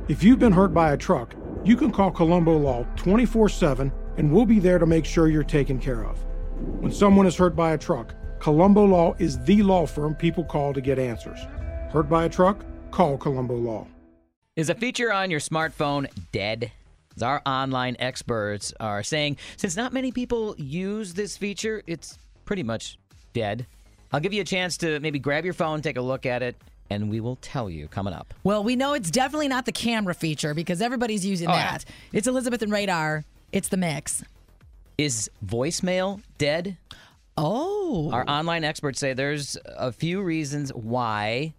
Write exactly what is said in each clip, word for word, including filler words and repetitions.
If you've been hurt by a truck, you can call Colombo Law twenty-four seven and we'll be there to make sure you're taken care of. When someone is hurt by a truck, Colombo Law is the law firm people call to get answers. Hurt by a truck? Call Colombo Law. Is a feature on your smartphone dead? As our online experts are saying, since not many people use this feature, it's pretty much dead. I'll give you a chance to maybe grab your phone, take a look at it, and we will tell you coming up. Well, we know it's definitely not the camera feature because everybody's using Oh, that. yeah. It's Elizabeth and Radar. It's the mix. Is voicemail dead? Oh. Our online experts say there's a few reasons why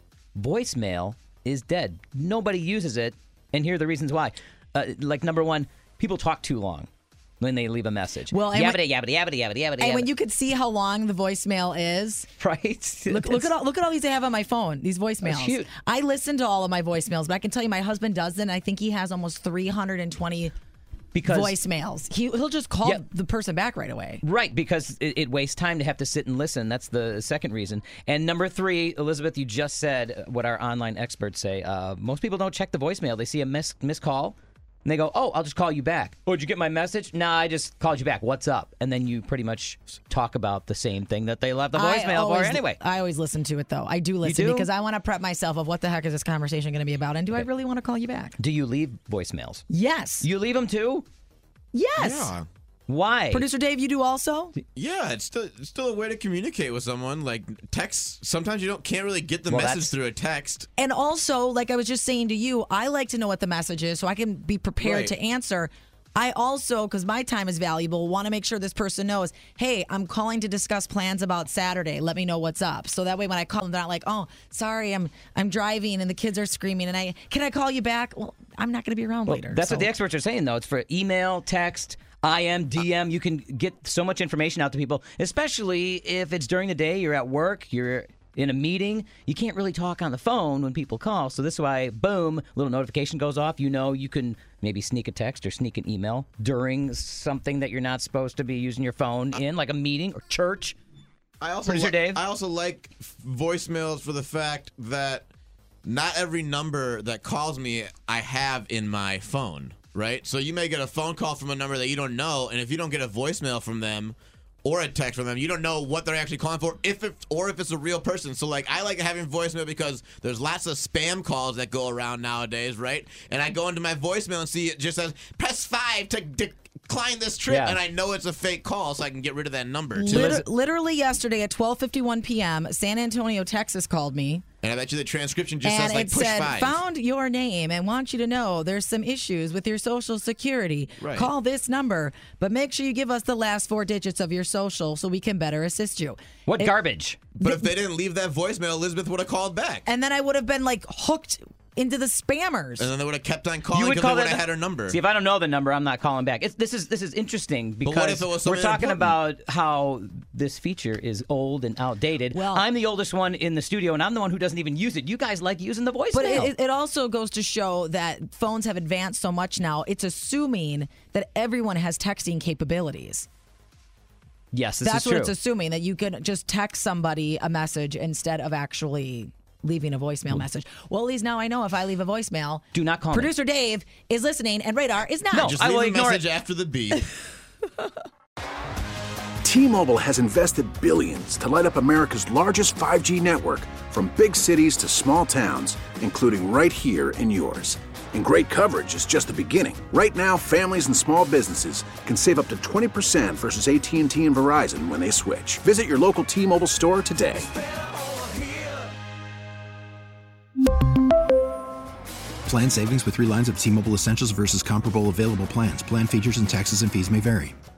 voicemail is dead. Nobody uses it, and here are the reasons why. Uh, like, number one, people talk too long when they leave a message. Well, and yabbity, when, yabbity, yabbity, yabbity, yabbity. And when you could see how long the voicemail is. Right? Look, look, at all, look at all these I have on my phone, these voicemails. That's cute. I listen to all of my voicemails, but I can tell you my husband doesn't. I think he has almost three hundred twenty because, voicemails. He, he'll just call yeah, the person back right away. Right, because it, it wastes time to have to sit and listen. That's the second reason. And number three, Elizabeth, you just said what our online experts say. Uh, most people don't check the voicemail. They see a missed miss call. And they go, oh, I'll just call you back. Oh, did you get my message? Nah, I just called you back. What's up? And then you pretty much talk about the same thing that they left the voicemail for anyway. I always listen to it, though. I do listen do? because I want to prep myself of what the heck is this conversation going to be about, and do I really want to call you back? Do you leave voicemails? Yes. You leave them too? Yes. Yeah. Why? Producer Dave, you do also? Yeah, it's still it's still a way to communicate with someone. Like text, sometimes you don't can't really get the Well, message that's- through a text. And also, like I was just saying to you, I like to know what the message is so I can be prepared Right. to answer. I also, because my time is valuable, want to make sure this person knows, hey, I'm calling to discuss plans about Saturday. Let me know what's up. So that way when I call them, they're not like, oh, sorry, I'm I'm driving and the kids are screaming and I can I call you back? Well, I'm not going to be around Well, later. that's so. what the experts are saying, though. It's for email, text, I M, D M. You can get so much information out to people, especially if it's during the day, you're at work, you're in a meeting. You can't really talk on the phone when people call. So this is why, boom, a little notification goes off. You know you can maybe sneak a text or sneak an email during something that you're not supposed to be using your phone in, like a meeting or church. I also Producer li- Dave? I also like voicemails for the fact that not every number that calls me I have in my phone, right? So you may get a phone call from a number that you don't know, and if you don't get a voicemail from them or a text from them, you don't know what they're actually calling for, if it, or if it's a real person. So, like, I like having voicemail because there's lots of spam calls that go around nowadays, right? And I go into my voicemail and see it just says, press five to decline this trip, Yeah. and I know it's a fake call, so I can get rid of that number, too. Liter- literally yesterday at twelve fifty-one p.m., San Antonio, Texas called me. And I bet you the transcription just and says, like, it push said, five. found your name and want you to know there's some issues with your social security. Right. Call this number, but make sure you give us the last four digits of your social so we can better assist you. What It- garbage? But if they didn't leave that voicemail, Elizabeth would have called back. And then I would have been like hooked into the spammers. And then they would have kept on calling You would because call they would that have had her number. See, if I don't know the number, I'm not calling back. It's, this is this is interesting because what if it was we're something talking important? about how this feature is old and outdated. Well- I'm the oldest one in the studio, and I'm the one who doesn't even use it. You guys like using the voicemail. But it, it also goes to show that phones have advanced so much now, it's assuming that everyone has texting capabilities. yes, this That's is true. what it's assuming, that you can just text somebody a message instead of actually leaving a voicemail message. Well, at least now I know if I leave a voicemail, Do not call me. Producer Dave is listening and Radar is not. No. Just I leave will a ignore message it. after the beep. T-Mobile has invested billions to light up America's largest five G network, from big cities to small towns, including right here in yours. And great coverage is just the beginning. Right now, families and small businesses can save up to twenty percent versus A T and T and Verizon when they switch. Visit your local T-Mobile store today. Plan savings with three lines of T-Mobile Essentials versus comparable available plans. Plan features and taxes and fees may vary.